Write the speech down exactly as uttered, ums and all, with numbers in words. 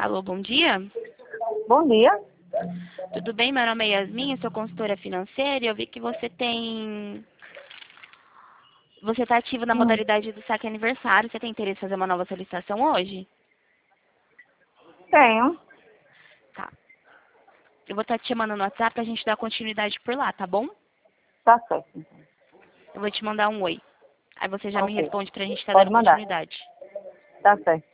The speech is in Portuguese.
Alô, bom dia. Bom dia. Tudo bem? Meu nome é Yasmin, eu sou consultora financeira e eu vi que você tem... Você está ativo na Hum, modalidade do saque aniversário. Você tem interesse em fazer uma nova solicitação hoje? tenho. Tá. Eu vou estar te chamando no WhatsApp pra gente dar continuidade por lá, tá bom? Tá certo. Então. Eu vou te mandar um oi. Aí você já me Ok. responde pra gente estar Pode dando mandar. continuidade. Tá certo.